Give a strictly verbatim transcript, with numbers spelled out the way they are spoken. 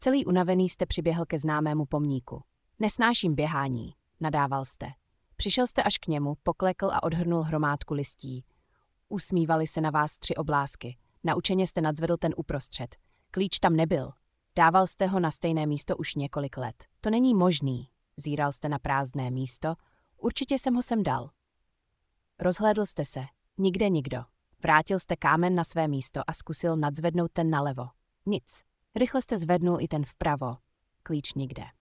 Celý unavený jste přiběhl ke známému pomníku. Nesnáším běhání, nadával jste. Přišel jste až k němu, poklekl a odhrnul hromádku listí. Usmívali se na vás tři oblásky. Naučeně jste nadzvedl ten uprostřed. Klíč tam nebyl. Dával jste ho na stejné místo už několik let. To není možný. Zíral jste na prázdné místo. Určitě jsem ho sem dal. Rozhlédl jste se. Nikde nikdo. Vrátil jste kámen na své místo a zkusil nadzvednout ten nalevo. Nic. Rychle jste zvednul i ten vpravo. Klíč nikde.